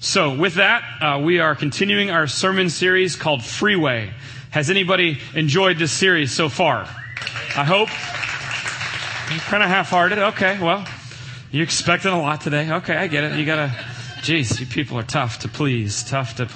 So with that, we are continuing our sermon series called Freeway. Has anybody enjoyed this series so far? I hope. Kind of half-hearted. Okay, well, you're expecting a lot today. Okay, I get it. You gotta, geez, you people are tough to please.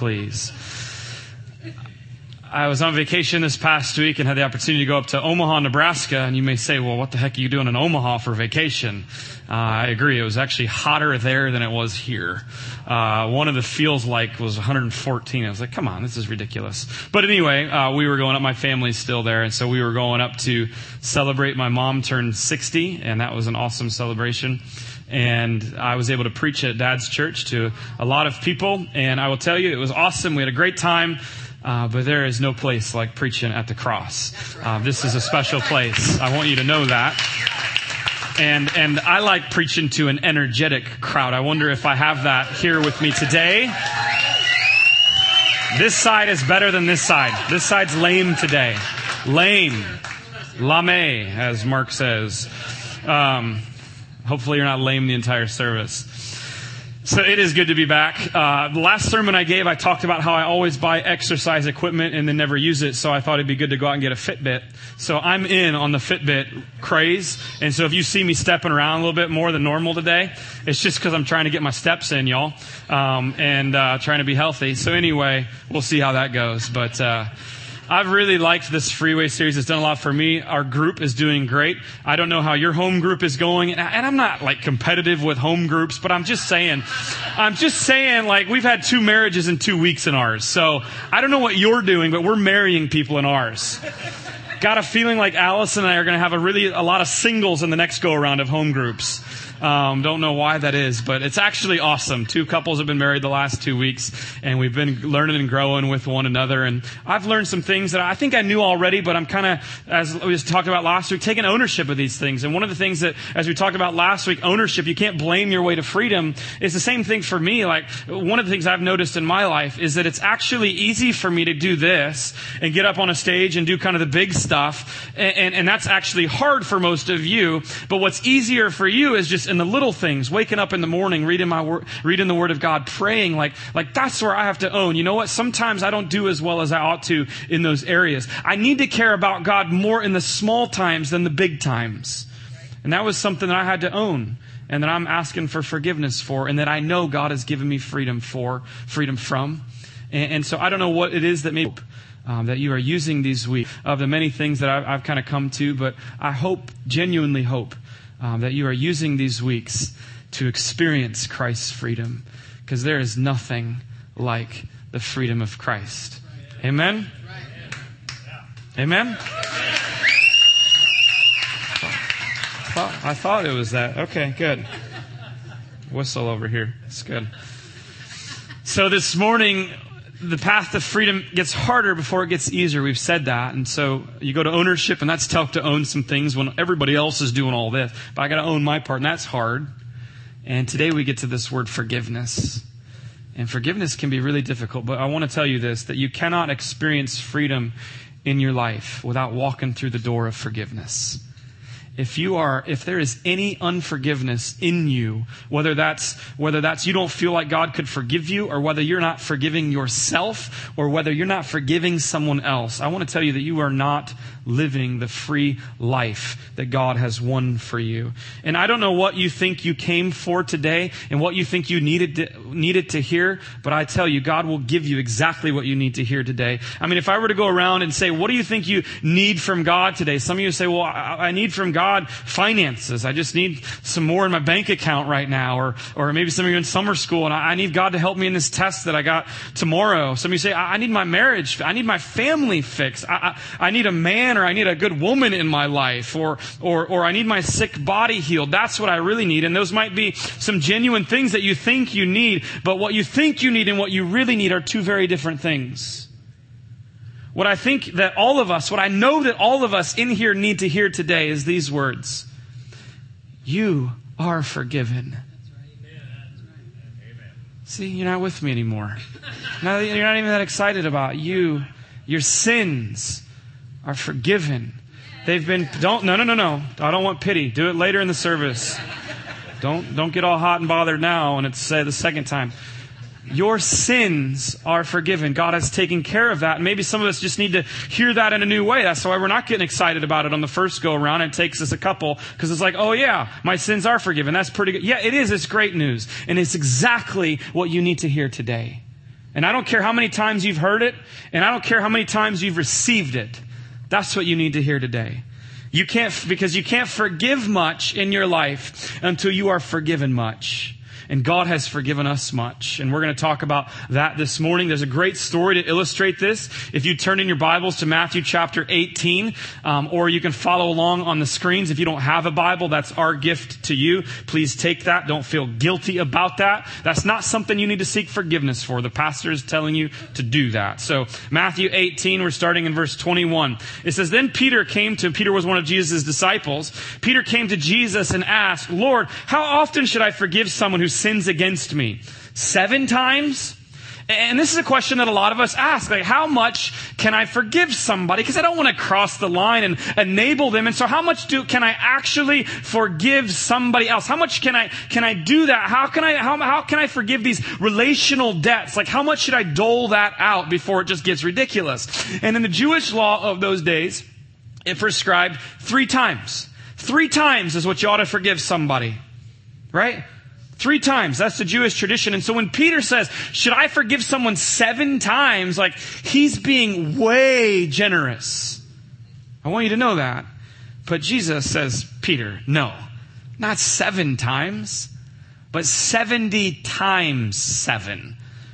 I was on vacation this past week and had the opportunity to go up to Omaha, Nebraska. And you may say, well, what the heck are you doing in Omaha for vacation? I agree. It was actually hotter there than it was here. One of the feels like was 114. I was like, come on, this is ridiculous. But anyway, we were going up. My family's still there. And so we were going up to celebrate. My mom turned 60, and that was an awesome celebration. And I was able to preach at Dad's church to a lot of people. And I will tell you, it was awesome. We had a great time. But there is no place like preaching at the cross. This is a special place. I want you to know that. And I like preaching to an energetic crowd. I wonder if I have that here with me today. This side is better than this side. This side's lame today. Lame. Lame, as Mark says. Hopefully you're not lame the entire service. So it is good to be back. The last sermon I gave, I talked about how I always buy exercise equipment and then never use it. So I thought it'd be good to go out and get a Fitbit. So I'm in on the Fitbit craze. And so if you see me stepping around a little bit more than normal today, it's just because I'm trying to get my steps in, y'all, and trying to be healthy. So anyway, we'll see how that goes. But I've really liked this Freeway series. It's done a lot for me. Our group is doing great. I don't know how your home group is going. And I'm not like competitive with home groups, but I'm just saying like we've had 2 marriages in 2 weeks in ours. So I don't know what you're doing, but we're marrying people in ours. Got a feeling like Alice and I are going to have a lot of singles in the next go around of home groups. Don't know why that is, but it's actually awesome. 2 couples have been married the last 2 weeks, and we've been learning and growing with one another. And I've learned some things that I think I knew already, but I'm kind of, as we just talked about last week, taking ownership of these things. And one of the things that, as we talked about last week, ownership, you can't blame your way to freedom, is the same thing for me. Like, one of the things I've noticed in my life is that it's actually easy for me to do this and get up on a stage and do kind of the big stuff. And that's actually hard for most of you. But what's easier for you is just in the little things, waking up in the morning, reading the Word of God, praying, like that's where I have to own. You know what? Sometimes I don't do as well as I ought to in those areas. I need to care about God more in the small times than the big times. And that was something that I had to own, and that I'm asking for forgiveness for, and that I know God has given me freedom from. And so I don't know what it is that maybe that you are using these weeks of the many things that I've kind of come to, but I genuinely hope, that you are using these weeks to experience Christ's freedom, because there is nothing like the freedom of Christ. Amen? Amen? I thought it was that. Okay, good. Whistle over here. It's good. So this morning, the path to freedom gets harder before it gets easier. We've said that. And so you go to ownership, and that's tough to own some things when everybody else is doing all this. But I got to own my part, and that's hard. And today we get to this word forgiveness. And forgiveness can be really difficult. But I want to tell you this, that you cannot experience freedom in your life without walking through the door of forgiveness. If there is any unforgiveness in you, whether that's you don't feel like God could forgive you, or whether you're not forgiving yourself, or whether you're not forgiving someone else, I want to tell you that you are not living the free life that God has won for you. And I don't know what you think you came for today and what you think you needed to hear, but I tell you, God will give you exactly what you need to hear today. I mean, if I were to go around and say, what do you think you need from God today? Some of you say, well, I need from God finances. I just need some more in my bank account right now. Or maybe some of you are in summer school and I need God to help me in this test that I got tomorrow. Some of you say, I need my marriage. I need my family fixed. I need a man, or I need a good woman in my life, or I need my sick body healed. That's what I really need. And those might be some genuine things that you think you need, but what you think you need and what you really need are 2 very different things. What I know that all of us in here need to hear today is these words. You are forgiven. See, you're not with me anymore. You're not even that excited about you. Your sins are forgiven. They've been, no. I don't want pity. Do it later in the service. Don't get all hot and bothered now and it's the second time. Your sins are forgiven. God has taken care of that. And maybe some of us just need to hear that in a new way. That's why we're not getting excited about it on the first go around. It takes us a couple because it's like, oh yeah, my sins are forgiven. That's pretty good. Yeah, it is. It's great news. And it's exactly what you need to hear today. And I don't care how many times you've heard it, and I don't care how many times you've received it. That's what you need to hear today. Because you can't forgive much in your life until you are forgiven much. And God has forgiven us much. And we're going to talk about that this morning. There's a great story to illustrate this. If you turn in your Bibles to Matthew chapter 18, or you can follow along on the screens. If you don't have a Bible, that's our gift to you. Please take that. Don't feel guilty about that. That's not something you need to seek forgiveness for. The pastor is telling you to do that. So Matthew 18, we're starting in verse 21. It says, Then Peter was one of Jesus' disciples. Peter came to Jesus and asked, Lord, how often should I forgive someone who sins against me? 7 times? And this is a question that a lot of us ask. Like, how much can I forgive somebody? Because I don't want to cross the line and enable them. And so how much can I actually forgive somebody else? How much can I do that? How can I forgive these relational debts? Like, how much should I dole that out before it just gets ridiculous? And in the Jewish law of those days, it prescribed 3 times. 3 times is what you ought to forgive somebody. Right? 3 times. That's the Jewish tradition. And so when Peter says, should I forgive someone 7 times? Like, he's being way generous. I want you to know that. But Jesus says, Peter, no, not 7 times, but 70 times 7.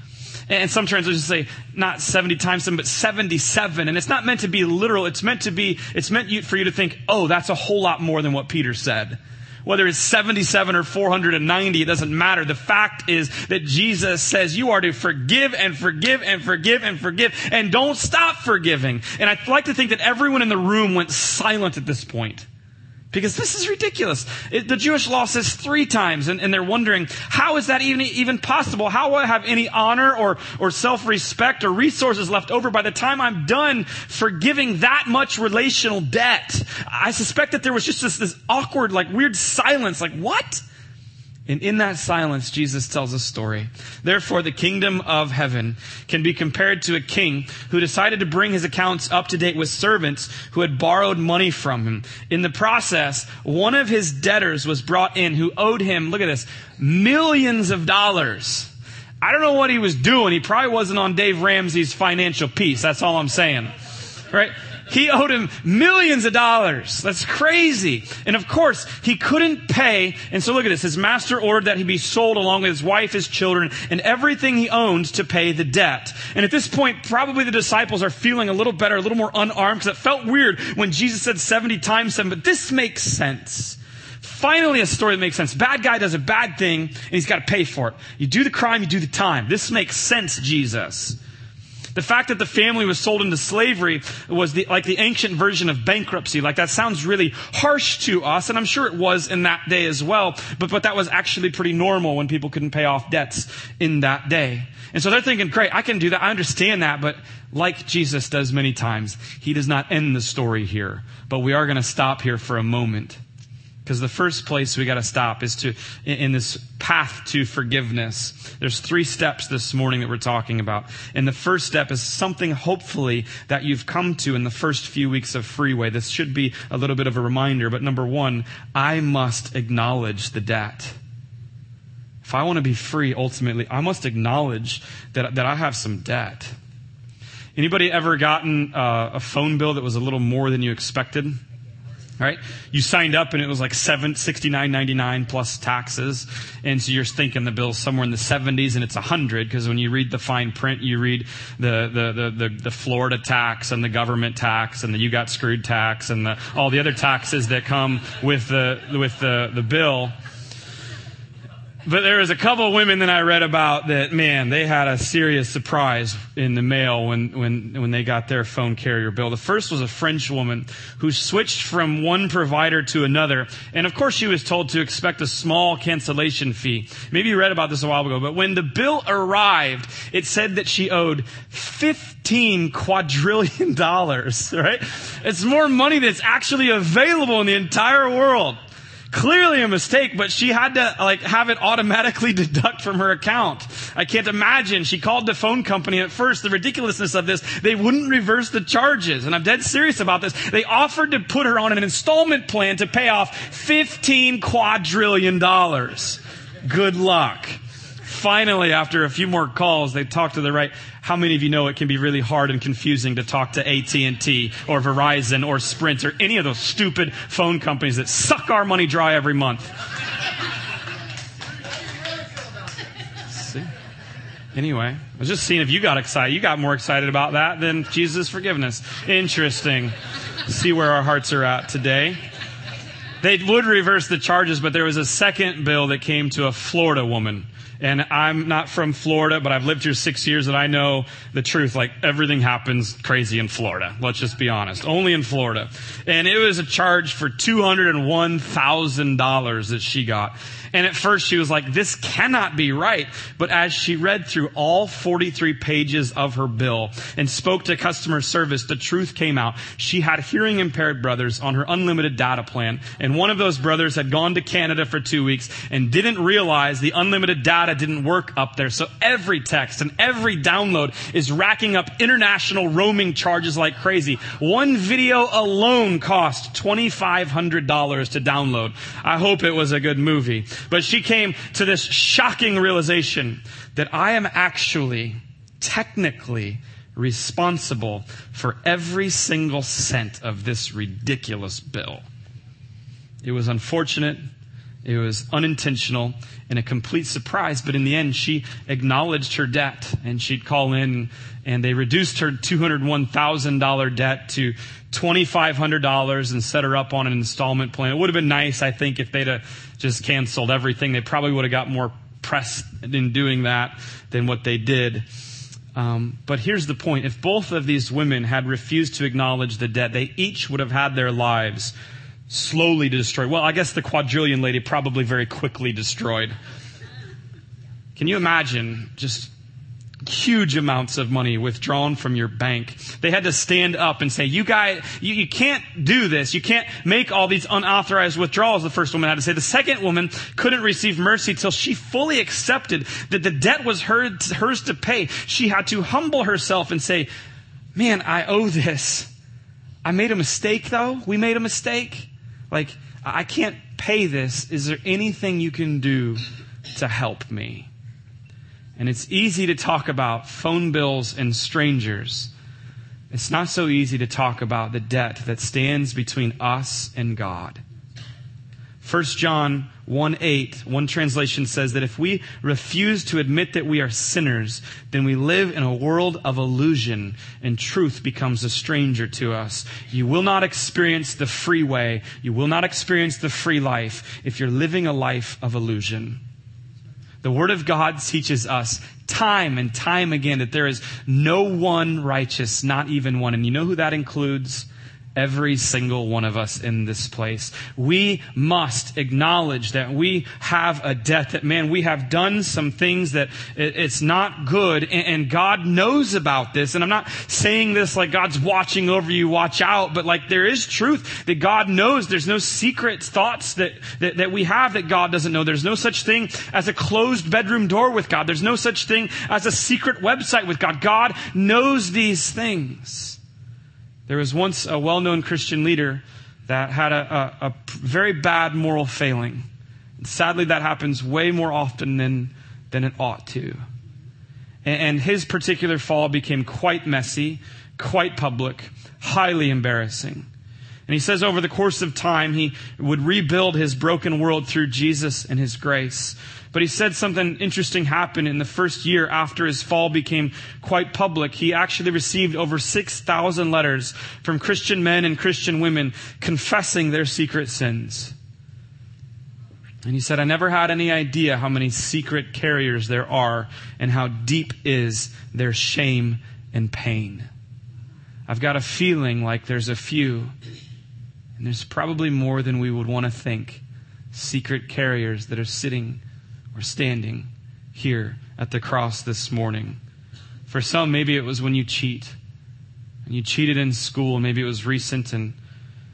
And some translations say not 70 times 7, but 77. And it's not meant to be literal. It's meant for you to think, oh, that's a whole lot more than what Peter said. Whether it's 77 or 490, it doesn't matter. The fact is that Jesus says you are to forgive and forgive and forgive and forgive and don't stop forgiving. And I'd like to think that everyone in the room went silent at this point. Because this is ridiculous. The Jewish law says 3 times, and they're wondering, how is that even possible? How will I have any honor or self-respect or resources left over by the time I'm done forgiving that much relational debt? I suspect that there was just this awkward, weird silence. Like, what? And in that silence, Jesus tells a story. Therefore, the kingdom of heaven can be compared to a king who decided to bring his accounts up to date with servants who had borrowed money from him. In the process, one of his debtors was brought in who owed him, look at this, millions of dollars. I don't know what he was doing. He probably wasn't on Dave Ramsey's Financial Peace. That's all I'm saying. Right? He owed him millions of dollars. That's crazy. And of course, he couldn't pay. And so look at this. His master ordered that he be sold along with his wife, his children, and everything he owned to pay the debt. And at this point, probably the disciples are feeling a little better, a little more unarmed, because it felt weird when Jesus said 70 times 7. But this makes sense. Finally, a story that makes sense. Bad guy does a bad thing, and he's got to pay for it. You do the crime, you do the time. This makes sense, Jesus. The fact that the family was sold into slavery was like the ancient version of bankruptcy. Like, that sounds really harsh to us, and I'm sure it was in that day as well. But that was actually pretty normal when people couldn't pay off debts in that day. And so they're thinking, great, I can do that. I understand that. But like Jesus does many times, he does not end the story here. But we are going to stop here for a moment. Because the first place we got to stop is in this path to forgiveness. There's 3 steps this morning that we're talking about. And the first step is something hopefully that you've come to in the first few weeks of Freeway. This should be a little bit of a reminder. But number 1, I must acknowledge the debt. If I want to be free, ultimately, I must acknowledge that I have some debt. Anybody ever gotten a phone bill that was a little more than you expected? Right? You signed up and it was like $69.99 plus taxes. And so you're thinking the bill's somewhere in the 70s and it's 100, because when you read the fine print, you read the Florida tax and the government tax and the you got screwed tax and all the other taxes that come with the bill. But there was a couple of women that I read about that, man, they had a serious surprise in the mail when they got their phone carrier bill. The first was a French woman who switched from one provider to another. And of course she was told to expect a small cancellation fee. Maybe you read about this a while ago. But when the bill arrived, it said that she owed $15 quadrillion, right? It's more money that's actually available in the entire world. Clearly a mistake, but she had to have it automatically deduct from her account. I can't imagine. She called the phone company at first. The ridiculousness of this, they wouldn't reverse the charges. And I'm dead serious about this. They offered to put her on an installment plan to pay off $15 quadrillion. Good luck. Finally, after a few more calls, they talked to the right. How many of you know it can be really hard and confusing to talk to AT&T or Verizon or Sprint or any of those stupid phone companies that suck our money dry every month? See? Anyway, I was just seeing if you got excited. You got more excited about that than Jesus' forgiveness. Interesting. See where our hearts are at today. They would reverse the charges, but there was a second bill that came to a Florida woman. And I'm not from Florida, but I've lived here 6 years and I know the truth. Everything happens crazy in Florida. Let's just be honest. Only in Florida. And it was a charge for $201,000 that she got. And at first she was like, this cannot be right. But as she read through all 43 pages of her bill and spoke to customer service, the truth came out. She had hearing impaired brothers on her unlimited data plan. And one of those brothers had gone to Canada for 2 weeks and didn't realize the unlimited data didn't work up there. So every text and every download is racking up international roaming charges like crazy. One video alone cost $2,500 to download. I hope it was a good movie. But she came to this shocking realization that I am actually technically responsible for every single cent of this ridiculous bill. It was unfortunate. It was unintentional and a complete surprise. But in the end, she acknowledged her debt and she'd call in and they reduced her $201,000 debt to $2,500 and set her up on an installment plan. It would have been nice, I think, if they'd have just canceled everything. They probably would have got more press in doing that than what they did. But here's the point. If both of these women had refused to acknowledge the debt, they each would have had their lives slowly destroyed. Well, I guess the quadrillion lady probably very quickly destroyed. Can you imagine just huge amounts of money withdrawn from your bank? They had to stand up and say, you guys, you can't do this. You can't make all these unauthorized withdrawals, the first woman had to say. The second woman couldn't receive mercy till she fully accepted that the debt was hers to pay. She had to humble herself and say, man, I owe this. I made a mistake though. We made a mistake. I can't pay this. Is there anything you can do to help me? And it's easy to talk about phone bills and strangers. It's not so easy to talk about the debt that stands between us and God. 1 John 1:8, one translation says that if we refuse to admit that we are sinners, then we live in a world of illusion and truth becomes a stranger to us. You will not experience the free way. You will not experience the free life if you're living a life of illusion. The Word of God teaches us time and time again that there is no one righteous, not even one. And you know who that includes? Every single one of us in this place. We must acknowledge that we have a debt, that we have done some things that it's not good, and God knows about this. And I'm not saying this like God's watching over you, watch out, but there is truth that God knows. There's no secret thoughts that we have that God doesn't know. There's no such thing as a closed bedroom door with God. There's no such thing as a secret website with God. God knows these things. There was once a well-known Christian leader that had a very bad moral failing. And sadly, that happens way more often than it ought to. And his particular fall became quite messy, quite public, highly embarrassing. And he says over the course of time, he would rebuild his broken world through Jesus and His grace. But he said something interesting happened in the first year after his fall became quite public. He actually received over 6,000 letters from Christian men and Christian women confessing their secret sins. And he said, I never had any idea how many secret carriers there are and how deep is their shame and pain. I've got a feeling like there's a few, and there's probably more than we would want to think, secret carriers that are sitting or standing here at the cross this morning. For some, maybe it was when you cheat. And you cheated in school, and maybe it was recent. And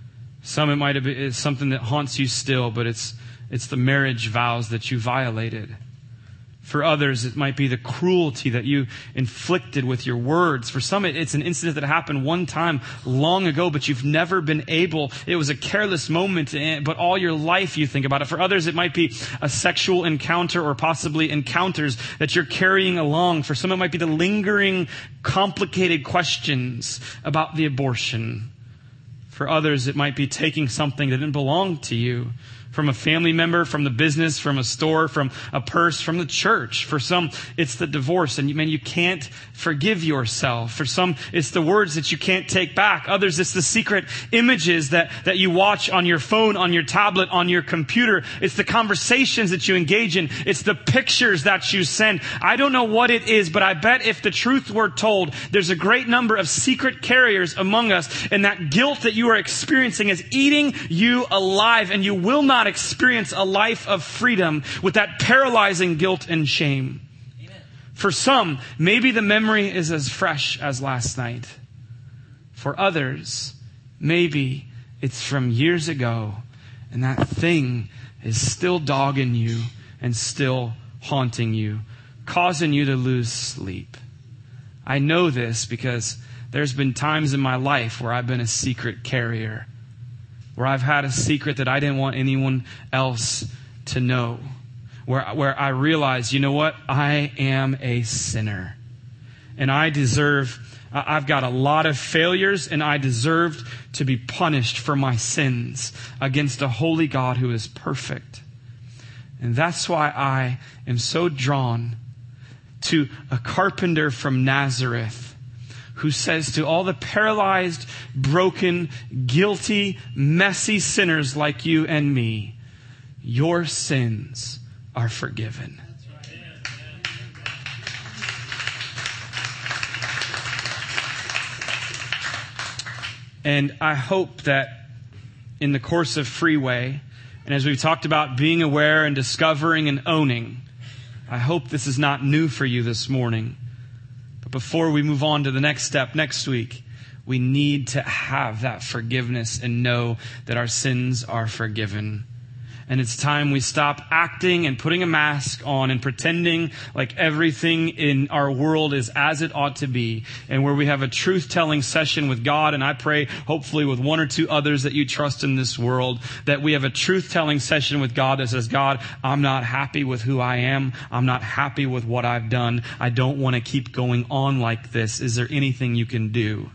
Some it might have been it's something that haunts you still, but it's the marriage vows that you violated. For others, it might be the cruelty that you inflicted with your words. For some, it's an incident that happened one time long ago, but you've never been able. It was a careless moment, but all your life you think about it. For others, it might be a sexual encounter or possibly encounters that you're carrying along. For some, it might be the lingering, complicated questions about the abortion. For others, it might be taking something that didn't belong to you. From a family member, from the business, from a store, from a purse, from the church. For some, it's the divorce, and you can't forgive yourself. For some, it's the words that you can't take back. Others, it's the secret images that you watch on your phone, on your tablet, on your computer. It's the conversations that you engage in. It's the pictures that you send. I don't know what it is, but I bet if the truth were told, there's a great number of secret carriers among us, and that guilt that you are experiencing is eating you alive, and you will not experience a life of freedom with that paralyzing guilt and shame. Amen. For some, maybe the memory is as fresh as last night. For others, maybe it's from years ago, and that thing is still dogging you and still haunting you, causing you to lose sleep. I know this because there's been times in my life where I've been a secret carrier, where I've had a secret that I didn't want anyone else to know. Where I realized, you know what? I am a sinner. And I've got a lot of failures, and I deserved to be punished for my sins against a holy God who is perfect. And that's why I am so drawn to a carpenter from Nazareth who says to all the paralyzed, broken, guilty, messy sinners like you and me, your sins are forgiven. And I hope that in the course of Freeway, and as we've talked about being aware and discovering and owning, I hope this is not new for you this morning. Before we move on to the next step next week, we need to have that forgiveness and know that our sins are forgiven. And it's time we stop acting and putting a mask on and pretending like everything in our world is as it ought to be. And where we have a truth-telling session with God, and I pray, hopefully with one or two others that you trust in this world, that we have a truth-telling session with God that says, God, I'm not happy with who I am. I'm not happy with what I've done. I don't want to keep going on like this. Is there anything you can do?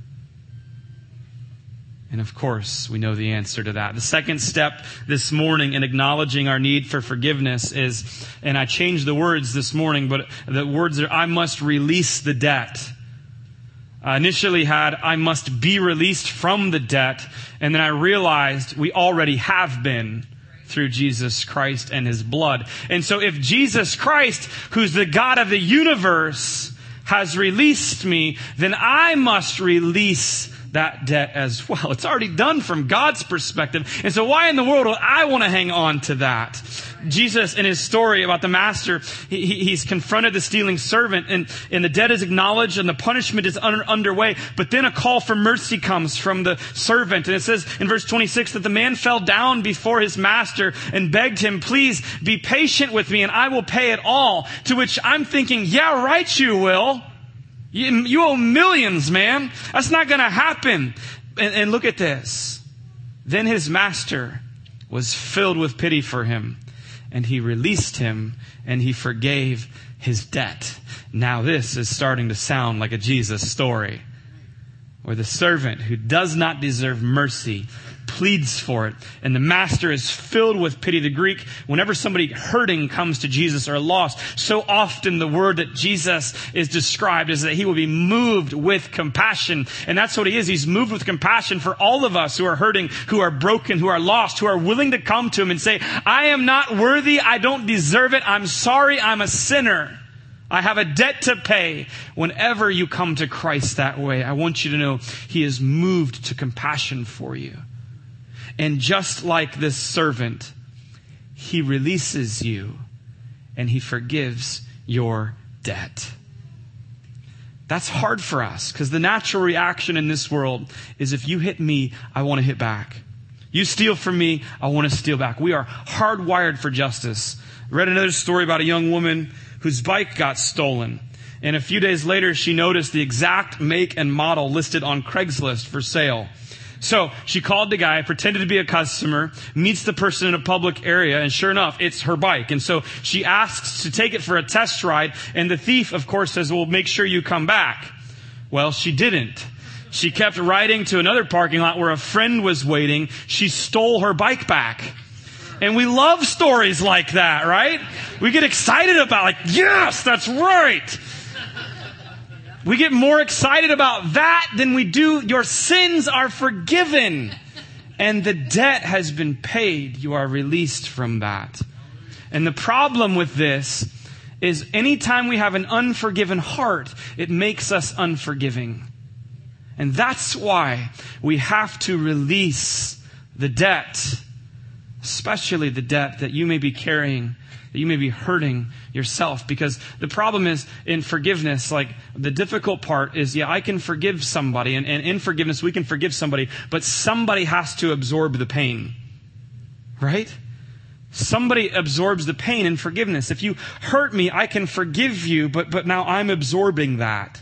And of course, we know the answer to that. The second step this morning in acknowledging our need for forgiveness is, and I changed the words this morning, but the words are, I must release the debt. I initially had, I must be released from the debt. And then I realized we already have been through Jesus Christ and His blood. And so if Jesus Christ, who's the God of the universe, has released me, then I must release that debt as well. It's already done from God's perspective. And so why in the world would I want to hang on to that? Jesus, in His story about the master, he's confronted the stealing servant, and the debt is acknowledged and the punishment is underway. But then a call for mercy comes from the servant. And it says in verse 26 that the man fell down before his master and begged him, please be patient with me and I will pay it all. To which I'm thinking, yeah, right, you will. You owe millions, man. That's not going to happen. And look at this. Then his master was filled with pity for him, and he released him, and he forgave his debt. Now this is starting to sound like a Jesus story, where the servant who does not deserve mercy pleads for it, and the master is filled with pity. The Greek, whenever somebody hurting comes to Jesus or lost, so often the word that Jesus is described is that He will be moved with compassion. And that's what He is. He's moved with compassion for all of us who are hurting, who are broken, who are lost, who are willing to come to Him and say, I am not worthy. I don't deserve it. I'm sorry. I'm a sinner. I have a debt to pay. Whenever you come to Christ that way, I want you to know He is moved to compassion for you. And just like this servant, He releases you and He forgives your debt. That's hard for us because the natural reaction in this world is if you hit me, I want to hit back. You steal from me, I want to steal back. We are hardwired for justice. I read another story about a young woman whose bike got stolen. And a few days later, she noticed the exact make and model listed on Craigslist for sale. So she called the guy, pretended to be a customer, meets the person in a public area, and sure enough, it's her bike. And so she asks to take it for a test ride, and the thief, of course, says, well, make sure you come back. Well, she didn't. She kept riding to another parking lot where a friend was waiting. She stole her bike back. And we love stories like that, right? We get excited about, like, yes, that's right. We get more excited about that than we do, your sins are forgiven. And the debt has been paid. You are released from that. And the problem with this is anytime we have an unforgiven heart, it makes us unforgiving. And that's why we have to release the debt, especially the debt that you may be carrying, that you may be hurting yourself. Because the problem is in forgiveness, like the difficult part is, I can forgive somebody. And in forgiveness, we can forgive somebody, but somebody has to absorb the pain. Right? Somebody absorbs the pain in forgiveness. If you hurt me, I can forgive you, but now I'm absorbing that.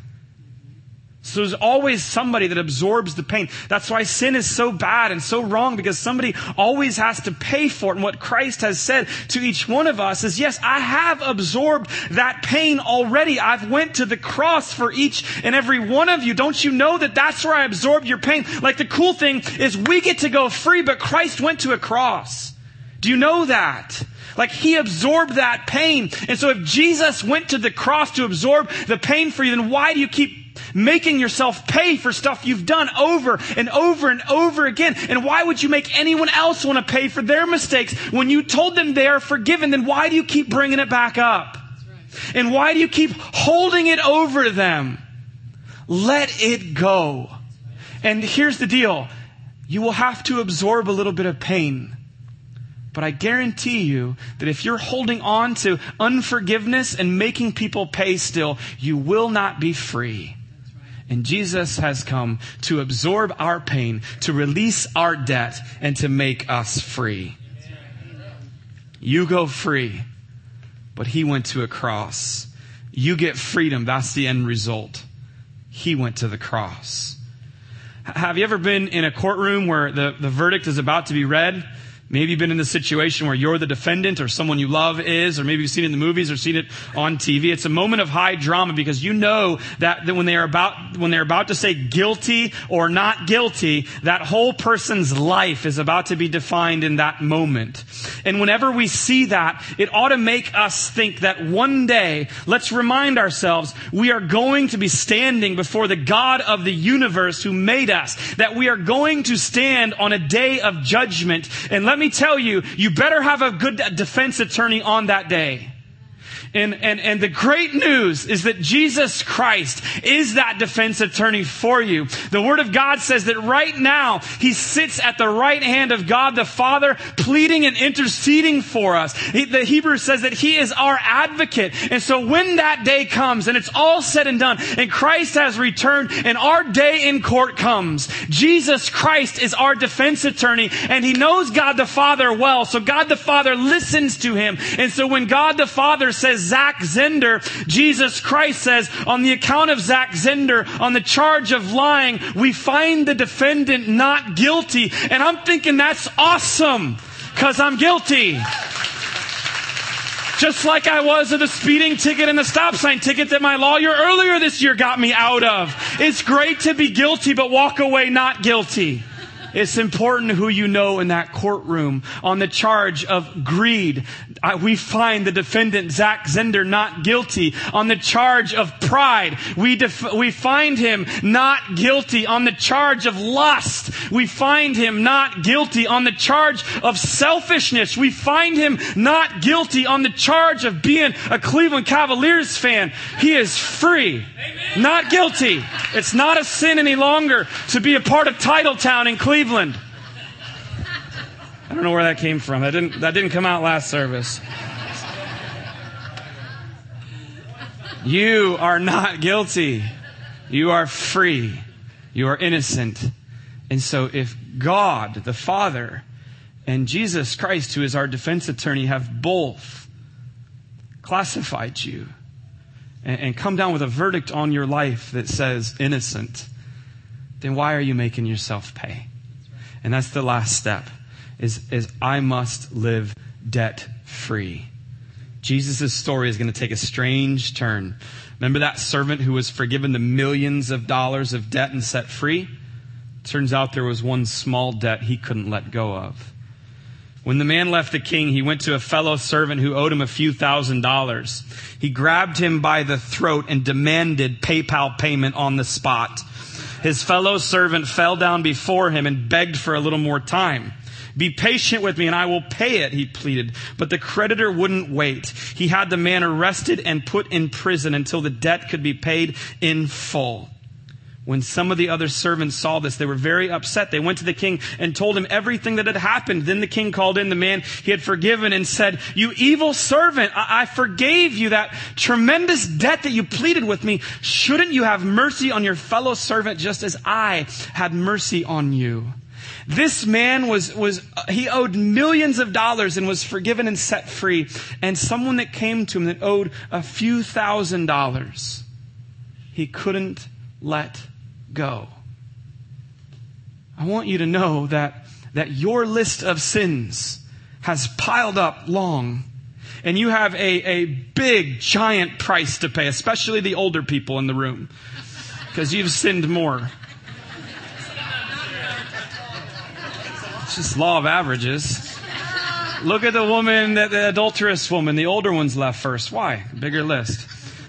So there's always somebody that absorbs the pain. That's why sin is so bad and so wrong, because somebody always has to pay for it. And what Christ has said to each one of us is, yes, I have absorbed that pain already. I've went to the cross for each and every one of you. Don't you know that that's where I absorbed your pain? Like, the cool thing is we get to go free, but Christ went to a cross. Do you know that? Like, He absorbed that pain. And so if Jesus went to the cross to absorb the pain for you, then why do you keep making yourself pay for stuff you've done over and over and over again? And why would you make anyone else want to pay for their mistakes when you told them they are forgiven? Then why do you keep bringing it back up? Right. And why do you keep holding it over them? Let it go. And here's the deal. You will have to absorb a little bit of pain. But I guarantee you that if you're holding on to unforgiveness and making people pay still, you will not be free. And Jesus has come to absorb our pain, to release our debt, and to make us free. You go free, but He went to a cross. You get freedom. That's the end result. He went to the cross. Have you ever been in a courtroom where the verdict is about to be read? Maybe you've been in the situation where you're the defendant or someone you love is, or maybe you've seen it in the movies or seen it on TV. It's a moment of high drama because you know that when they're about to say guilty or not guilty, that whole person's life is about to be defined in that moment. And whenever we see that, it ought to make us think that one day, let's remind ourselves, we are going to be standing before the God of the universe who made us, that we are going to stand on a day of judgment. And let me tell you, you better have a good defense attorney on that day. And the great news is that Jesus Christ is that defense attorney for you. The Word of God says that right now, He sits at the right hand of God the Father, pleading and interceding for us. The Hebrew says that He is our advocate. And so when that day comes and it's all said and done and Christ has returned and our day in court comes, Jesus Christ is our defense attorney and He knows God the Father well. So God the Father listens to Him. And so when God the Father says, Zach Zender, Jesus Christ says, on the account of Zach Zender, on the charge of lying, we find the defendant not guilty. And I'm thinking that's awesome, because I'm guilty. Just like I was of the speeding ticket and the stop sign ticket that my lawyer earlier this year got me out of. It's great to be guilty, but walk away not guilty. It's important who you know in that courtroom. On the charge of greed, we find the defendant, Zach Zender, not guilty. On the charge of pride, we find him not guilty. On the charge of lust, we find him not guilty. On the charge of selfishness, we find him not guilty. On the charge of being a Cleveland Cavaliers fan, he is free. Amen. Not guilty. It's not a sin any longer to be a part of Titletown in Cleveland. I don't know where that came from. That didn't come out last service. You are not guilty. You are free. You are innocent. And so if God, the Father, and Jesus Christ, who is our defense attorney, have both classified you and come down with a verdict on your life that says innocent, then why are you making yourself pay? And that's the last step, is I must live debt free. Jesus' story is going to take a strange turn. Remember that servant who was forgiven the millions of dollars of debt and set free? Turns out there was one small debt he couldn't let go of. When the man left the king, he went to a fellow servant who owed him a few $1,000s. He grabbed him by the throat and demanded PayPal payment on the spot. His fellow servant fell down before him and begged for a little more time. Be patient with me and I will pay it, he pleaded. But the creditor wouldn't wait. He had the man arrested and put in prison until the debt could be paid in full. When some of the other servants saw this, they were very upset. They went to the king and told him everything that had happened. Then the king called in the man he had forgiven and said, "You evil servant, I forgave you that tremendous debt that you pleaded with me. Shouldn't you have mercy on your fellow servant just as I had mercy on you?" This man he owed millions of dollars and was forgiven and set free. And someone that came to him that owed a few $1,000s, he couldn't let go. I want you to know that your list of sins has piled up long, and you have a big, giant price to pay, especially the older people in the room, because you've sinned more. It's just law of averages. Look at the woman, the adulterous woman. The older one's left first. Why? Bigger list.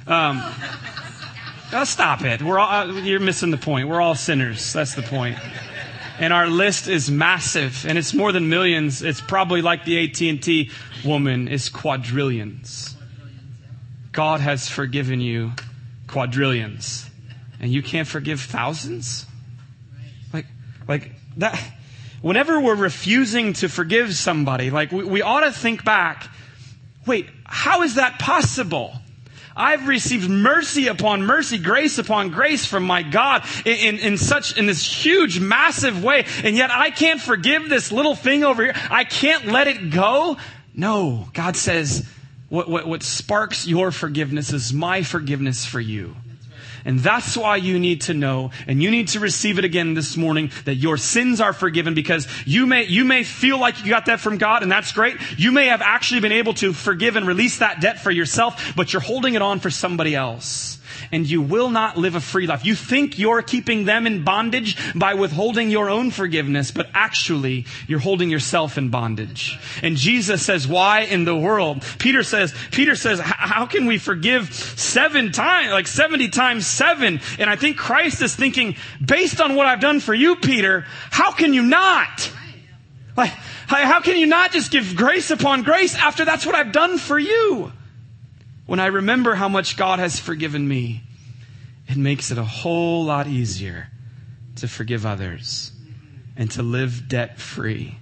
Stop it. You're missing the point. We're all sinners. That's the point. And our list is massive. And it's more than millions. It's probably like the AT&T woman. It's quadrillions. God has forgiven you quadrillions. And you can't forgive thousands? Like that. Whenever we're refusing to forgive somebody, we ought to think back. Wait, how is that possible? I've received mercy upon mercy, grace upon grace from my God in this huge, massive way. And yet I can't forgive this little thing over here. I can't let it go. No, God says what sparks your forgiveness is my forgiveness for you. And that's why you need to know, and you need to receive it again this morning, that your sins are forgiven, because you may feel like you got that from God, and that's great. You may have actually been able to forgive and release that debt for yourself, but you're holding it on for somebody else. And you will not live a free life. You think you're keeping them in bondage by withholding your own forgiveness, but actually you're holding yourself in bondage. And Jesus says, why in the world? Peter says, how can we forgive 7 times, like 70 times 7? And I think Christ is thinking, based on what I've done for you, Peter, how can you not? How can you not just give grace upon grace after that's what I've done for you? When I remember how much God has forgiven me, it makes it a whole lot easier to forgive others and to live debt free.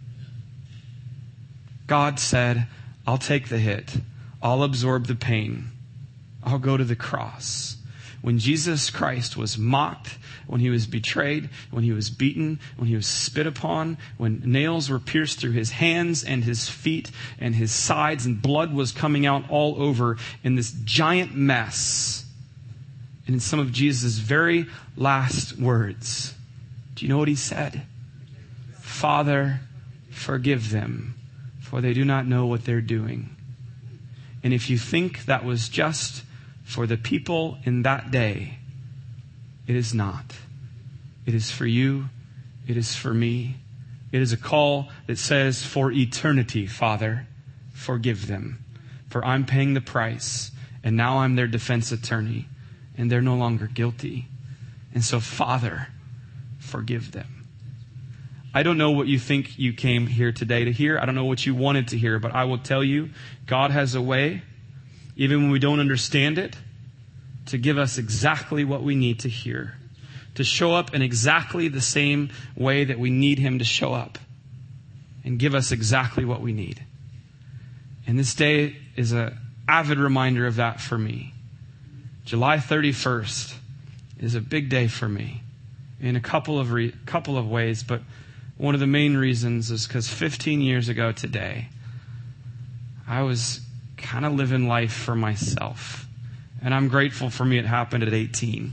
God said, I'll take the hit. I'll absorb the pain. I'll go to the cross. When Jesus Christ was mocked, when he was betrayed, when he was beaten, when he was spit upon, when nails were pierced through his hands and his feet and his sides, and blood was coming out all over in this giant mess. And in some of Jesus' very last words, do you know what he said? Father, forgive them, for they do not know what they're doing. And if you think that was just for the people in that day, it is not. It is for you. It is for me. It is a call that says, for eternity, Father, forgive them. For I'm paying the price, and now I'm their defense attorney, and they're no longer guilty. And so, Father, forgive them. I don't know what you think you came here today to hear. I don't know what you wanted to hear, but I will tell you, God has a way, even when we don't understand it, to give us exactly what we need to hear, to show up in exactly the same way that we need him to show up, and give us exactly what we need. And this day is an avid reminder of that for me. July 31st is a big day for me. in a couple of ways, but one of the main reasons is because 15 years ago today, I was kind of living life for myself. And I'm grateful for me it happened at 18.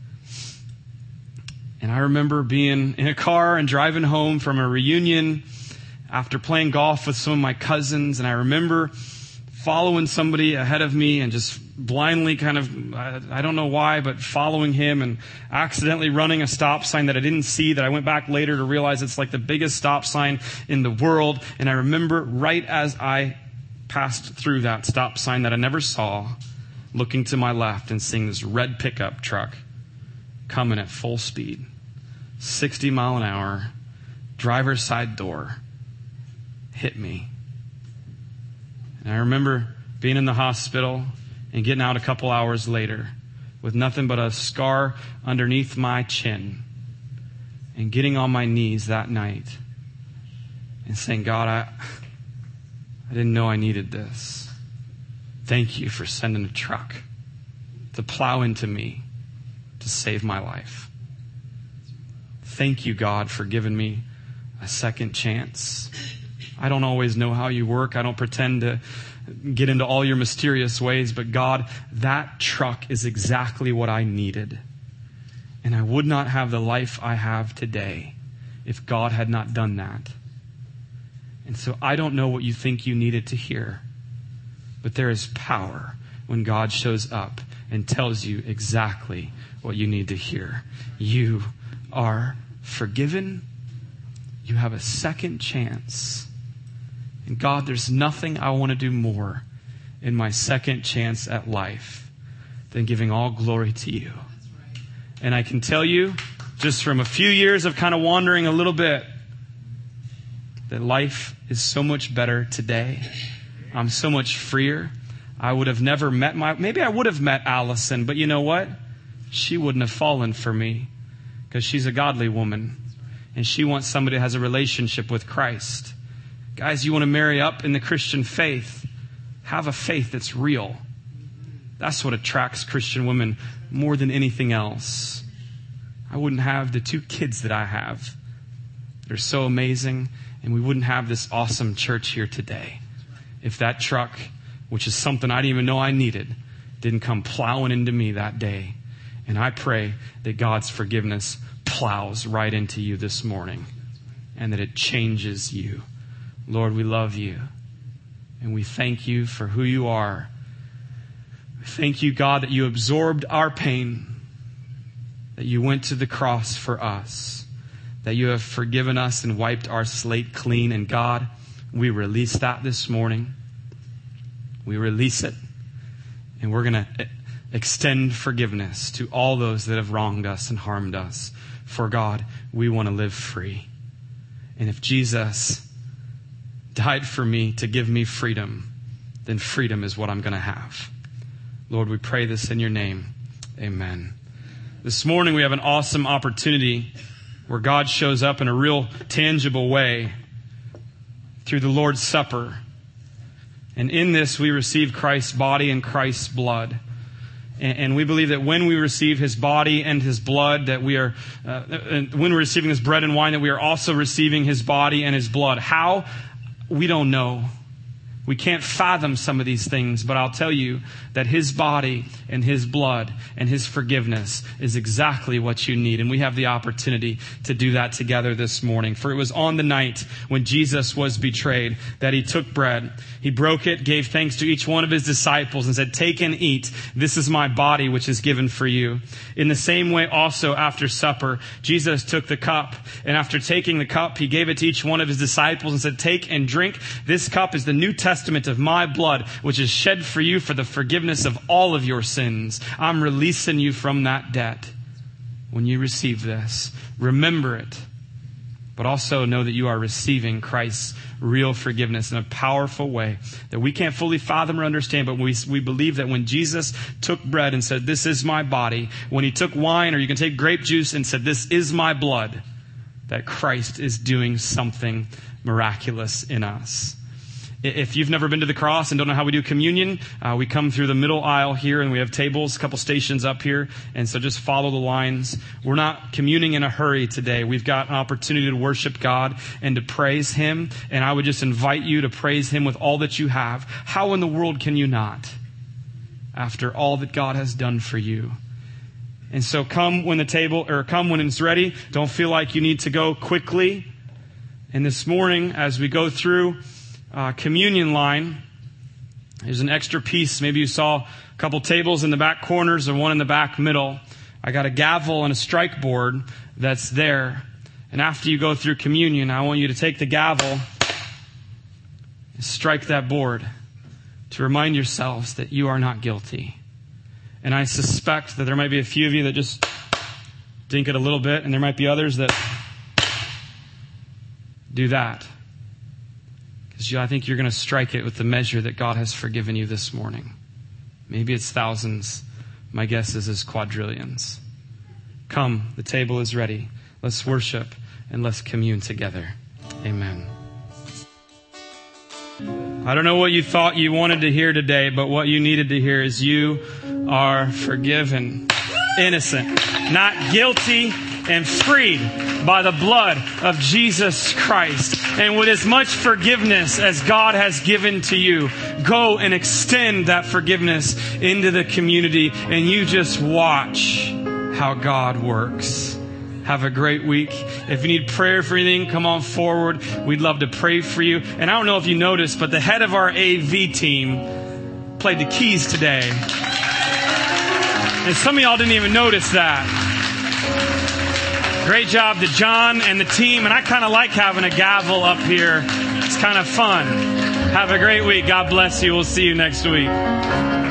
And I remember being in a car and driving home from a reunion after playing golf with some of my cousins. And I remember following somebody ahead of me and just blindly kind of, I don't know why, but following him and accidentally running a stop sign that I didn't see, that I went back later to realize it's like the biggest stop sign in the world. And I remember right as I passed through that stop sign that I never saw, looking to my left and seeing this red pickup truck coming at full speed, 60 mile an hour, driver's side door, hit me. And I remember being in the hospital and getting out a couple hours later with nothing but a scar underneath my chin, and getting on my knees that night and saying, God, I didn't know I needed this. Thank you for sending a truck to plow into me to save my life. Thank you, God, for giving me a second chance. I don't always know how you work. I don't pretend to get into all your mysterious ways, but God, that truck is exactly what I needed. And I would not have the life I have today if God had not done that. And so I don't know what you think you needed to hear, but there is power when God shows up and tells you exactly what you need to hear. You are forgiven. You have a second chance. And God, there's nothing I want to do more in my second chance at life than giving all glory to you. And I can tell you, just from a few years of kind of wandering a little bit, that life is so much better today. I'm so much freer. I would have never met maybe I would have met Allison, but you know what? She wouldn't have fallen for me because she's a godly woman and she wants somebody who has a relationship with Christ. Guys, you want to marry up in the Christian faith? Have a faith that's real. That's what attracts Christian women more than anything else. I wouldn't have the 2 kids that I have. They're so amazing. And we wouldn't have this awesome church here today if that truck, which is something I didn't even know I needed, didn't come plowing into me that day. And I pray that God's forgiveness plows right into you this morning and that it changes you. Lord, we love you and we thank you for who you are. We thank you, God, that you absorbed our pain, that you went to the cross for us, that you have forgiven us and wiped our slate clean. And God, we release that this morning. We release it. And we're going to extend forgiveness to all those that have wronged us and harmed us. For God, we want to live free. And if Jesus died for me to give me freedom, then freedom is what I'm going to have. Lord, we pray this in your name. Amen. This morning we have an awesome opportunity where God shows up in a real tangible way through the Lord's Supper. And in this, we receive Christ's body and Christ's blood. And we believe that when we receive His body and His blood, that we are, when we're receiving His bread and wine, that we are also receiving His body and His blood. How? We don't know. We can't fathom some of these things, but I'll tell you that His body and His blood and His forgiveness is exactly what you need. And we have the opportunity to do that together this morning. For it was on the night when Jesus was betrayed that He took bread. He broke it, gave thanks to each one of His disciples and said, "Take and eat. This is my body, which is given for you." In the same way also after supper, Jesus took the cup. And after taking the cup, He gave it to each one of His disciples and said, "Take and drink. This cup is the New Testament of my blood, which is shed for you for the forgiveness of all of your sins." I'm releasing you from that debt. When you receive this, remember it, but also know that you are receiving Christ's real forgiveness in a powerful way that we can't fully fathom or understand, but we believe that when Jesus took bread and said, "This is my body," when He took wine, or you can take grape juice and said, "This is my blood," that Christ is doing something miraculous in us. If you've never been to the cross and don't know how we do communion, we come through the middle aisle here, and we have tables, a couple stations up here. And so just follow the lines. We're not communing in a hurry today. We've got an opportunity to worship God and to praise Him. And I would just invite you to praise Him with all that you have. How in the world can you not, after all that God has done for you? And so come when it's ready. Don't feel like you need to go quickly. And this morning, as we go through communion line, there's an extra piece. Maybe you saw a couple tables in the back corners and one in the back middle. I got a gavel and a strike board that's there. And after you go through communion, I want you to take the gavel and strike that board to remind yourselves that you are not guilty. And I suspect that there might be a few of you that just dink it a little bit, and there might be others that do that. Because I think you're going to strike it with the measure that God has forgiven you this morning. Maybe it's thousands. My guess is quadrillions. Come, the table is ready. Let's worship and let's commune together. Amen. I don't know what you thought you wanted to hear today, but what you needed to hear is you are forgiven, innocent, not guilty, and freed by the blood of Jesus Christ. And with as much forgiveness as God has given to you, go and extend that forgiveness into the community, and you just watch how God works. Have a great week. If you need prayer for anything, come on forward. We'd love to pray for you. And I don't know if you noticed, but the head of our AV team played the keys today. And some of y'all didn't even notice that. Great job to John and the team. And I kind of like having a gavel up here. It's kind of fun. Have a great week. God bless you. We'll see you next week.